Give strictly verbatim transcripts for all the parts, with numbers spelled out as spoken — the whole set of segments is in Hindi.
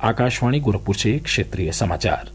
आकाशवाणी गोरखपुर से क्षेत्रीय समाचार।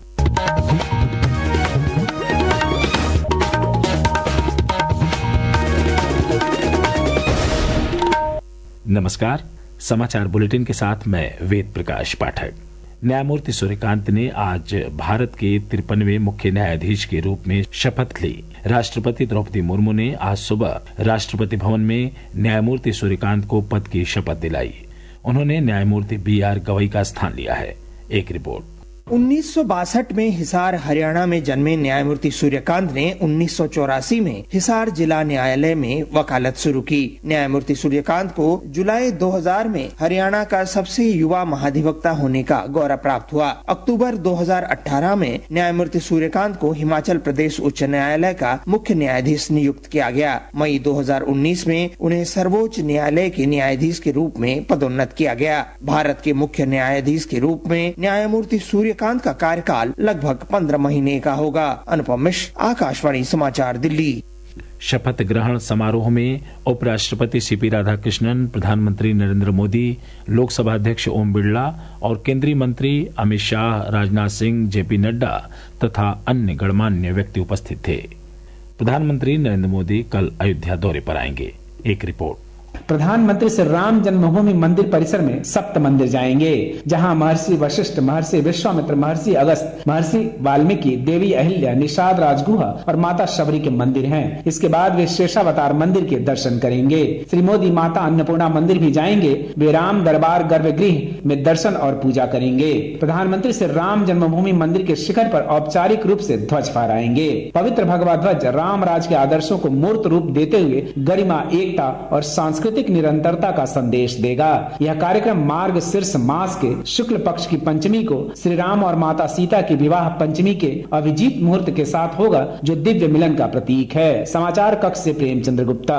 नमस्कार, समाचार बुलेटिन के साथ मैं वेद प्रकाश पाठक। न्यायमूर्ति सूर्यकांत ने आज भारत के तिरपनवे मुख्य न्यायाधीश के रूप में शपथ ली। राष्ट्रपति द्रौपदी मुर्मू ने आज सुबह राष्ट्रपति भवन में न्यायमूर्ति सूर्यकांत को पद की शपथ दिलाई। उन्होंने न्यायमूर्ति बी आर गवई का स्थान लिया है। एक रिपोर्ट। उन्नीस सौ बासठ में हिसार हरियाणा में जन्मे न्यायमूर्ति सूर्यकांत ने उन्नीस सौ चौरासी में हिसार जिला न्यायालय में वकालत शुरू की। न्यायमूर्ति सूर्यकांत को जुलाई दो हज़ार में हरियाणा का सबसे युवा महाधिवक्ता होने का गौरव प्राप्त हुआ। अक्टूबर दो हज़ार अठारह में न्यायमूर्ति सूर्यकांत को हिमाचल प्रदेश उच्च न्यायालय का मुख्य न्यायाधीश नियुक्त किया गया। मई दो हज़ार उन्नीस में उन्हें सर्वोच्च न्यायालय के न्यायाधीश के रूप में पदोन्नत किया गया। भारत के मुख्य न्यायाधीश के रूप में न्यायमूर्ति सूर्यकांत का कार्यकाल लगभग पंद्रह महीने का होगा। अनुपम मिश्र, आकाशवाणी समाचार, दिल्ली। शपथ ग्रहण समारोह में उपराष्ट्रपति सीपी राधाकृष्णन, प्रधानमंत्री नरेंद्र मोदी, लोकसभा अध्यक्ष ओम बिरला और केंद्रीय मंत्री अमित शाह, राजनाथ सिंह, जेपी नड्डा तथा अन्य गणमान्य व्यक्ति उपस्थित थे। प्रधानमंत्री नरेंद्र मोदी कल अयोध्या दौरे पर आएंगे। एक रिपोर्ट। प्रधानमंत्री श्री राम जन्मभूमि मंदिर परिसर में सप्त मंदिर जाएंगे, जहां महर्षि वशिष्ठ, महर्षि विश्वामित्र, महर्षि अगस्त, महर्षि वाल्मीकि, देवी अहिल्या, निषाद राजगुहा और माता शबरी के मंदिर हैं। इसके बाद वे शेषावतार मंदिर के दर्शन करेंगे। श्री मोदी माता अन्नपूर्णा मंदिर भी जाएंगे। वे राम दरबार गर्भगृह में दर्शन और पूजा करेंगे। प्रधानमंत्री श्री राम जन्मभूमि मंदिर के शिखर पर औपचारिक रूप से ध्वज फहराएंगे। पवित्र भगवा ध्वज राम राज के आदर्शों को मूर्त रूप देते हुए गरिमा, एकता और सांस्कृतिक निरंतरता का संदेश देगा। यह कार्यक्रम मार्ग शीर्ष मास के शुक्ल पक्ष की पंचमी को श्री राम और माता सीता की विवाह पंचमी के अभिजीत मुहूर्त के साथ होगा, जो दिव्य मिलन का प्रतीक है। समाचार कक्ष से प्रेमचंद्र गुप्ता।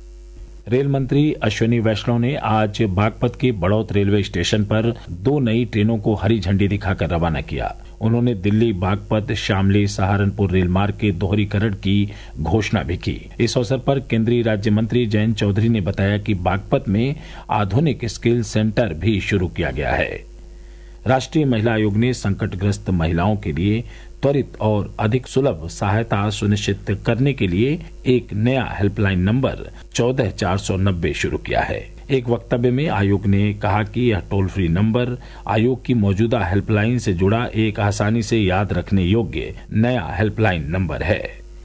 रेल मंत्री अश्विनी वैष्णव ने आज बागपत के बड़ौत रेलवे स्टेशन पर दो नई ट्रेनों को हरी झंडी दिखाकर रवाना किया। उन्होंने दिल्ली बागपत शामली सहारनपुर रेल मार्ग के दोहरीकरण की घोषणा भी की। इस अवसर पर केंद्रीय राज्य मंत्री जयंत चौधरी ने बताया कि बागपत में आधुनिक स्किल सेंटर भी शुरू किया गया है। राष्ट्रीय महिला आयोग ने संकटग्रस्त महिलाओं के लिए त्वरित और अधिक सुलभ सहायता सुनिश्चित करने के लिए एक नया हेल्पलाइन नंबर चौदह चार सौ नब्बे शुरू किया है। एक वक्तव्य में आयोग ने कहा कि यह टोल फ्री नंबर आयोग की मौजूदा हेल्पलाइन से जुड़ा एक आसानी से याद रखने योग्य नया हेल्पलाइन नंबर है।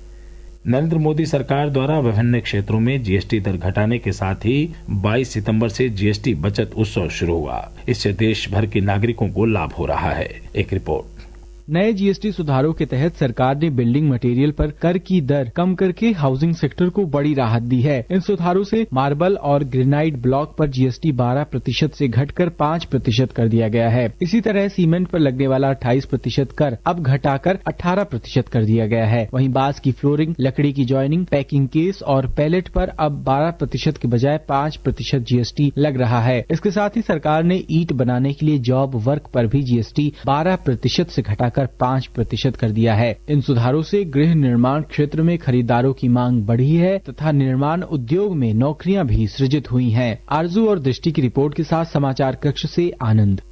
नरेंद्र मोदी सरकार द्वारा विभिन्न क्षेत्रों में जीएसटी दर घटाने के साथ ही बाईस सितंबर से जीएसटी बचत उत्सव शुरू हुआ। इससे देश भर के नागरिकों को लाभ हो रहा है। एक रिपोर्ट। नए जीएसटी सुधारों के तहत सरकार ने बिल्डिंग मटेरियल पर कर की दर कम करके हाउसिंग सेक्टर को बड़ी राहत दी है। इन सुधारों से मार्बल और ग्रेनाइट ब्लॉक पर जीएसटी बारह प्रतिशत से घटकर पाँच प्रतिशत कर दिया गया है। इसी तरह सीमेंट पर लगने वाला अट्ठाईस प्रतिशत कर अब घटाकर अठारह प्रतिशत कर दिया गया है। वहीं बांस की फ्लोरिंग, लकड़ी की जॉइनिंग, पैकिंग केस और पैलेट पर अब बारह प्रतिशत के बजाय पाँच प्रतिशत जीएसटी लग रहा है। इसके साथ ही सरकार ने ईंट बनाने के लिए जॉब वर्क पर भी जीएसटी बारह प्रतिशत से घटाकर पाँच प्रतिशत कर दिया है। इन सुधारों से गृह निर्माण क्षेत्र में खरीदारों की मांग बढ़ी है तथा निर्माण उद्योग में नौकरियां भी सृजित हुई हैं। आरजू और दृष्टि की रिपोर्ट के साथ समाचार कक्ष से आनंद।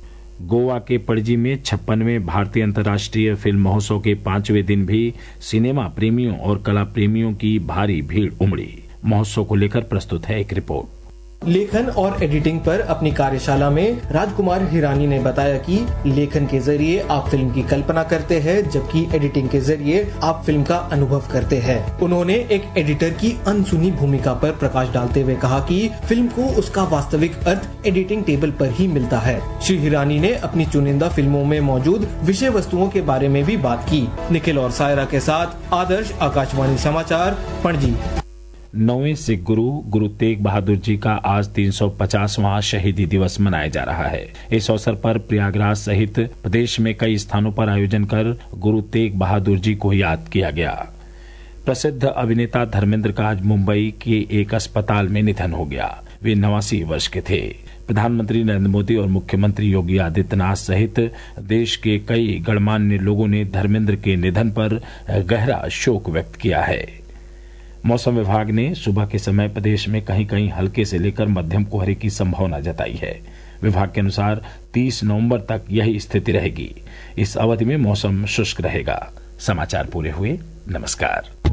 गोवा के पणजी में छप्पनवें भारतीय अंतर्राष्ट्रीय फिल्म महोत्सव के पांचवें दिन भी सिनेमा प्रेमियों और कला प्रेमियों की भारी भीड़ उमड़ी। महोत्सव को लेकर प्रस्तुत है एक रिपोर्ट। लेखन और एडिटिंग पर अपनी कार्यशाला में राजकुमार हिरानी ने बताया कि लेखन के जरिए आप फिल्म की कल्पना करते हैं, जबकि एडिटिंग के जरिए आप फिल्म का अनुभव करते हैं। उन्होंने एक एडिटर की अनसुनी भूमिका पर प्रकाश डालते हुए कहा कि फिल्म को उसका वास्तविक अर्थ एडिटिंग टेबल पर ही मिलता है। श्री हिरानी ने अपनी चुनिंदा फिल्मों में मौजूद विषय वस्तुओं के बारे में भी बात की। निखिल और सायरा के साथ आदर्श, आकाशवाणी समाचार, पणजी। नौवें सिख गुरु गुरु तेग बहादुर जी का आज तीन सौ पचासवां शहीदी दिवस मनाया जा रहा है। इस अवसर पर प्रयागराज सहित प्रदेश में कई स्थानों पर आयोजन कर गुरु तेग बहादुर जी को याद किया गया। प्रसिद्ध अभिनेता धर्मेंद्र का आज मुंबई के एक अस्पताल में निधन हो गया। वे नवासी वर्ष के थे। प्रधानमंत्री नरेंद्र मोदी और मुख्यमंत्री योगी आदित्यनाथ सहित देश के कई गणमान्य लोगों ने धर्मेंद्र के निधन पर गहरा शोक व्यक्त किया है। मौसम विभाग ने सुबह के समय प्रदेश में कहीं कहीं हल्के से लेकर मध्यम कोहरे की संभावना जताई है। विभाग के अनुसार तीस नवंबर तक यही स्थिति रहेगी। इस अवधि में मौसम शुष्क रहेगा। समाचार पूरे हुए। नमस्कार।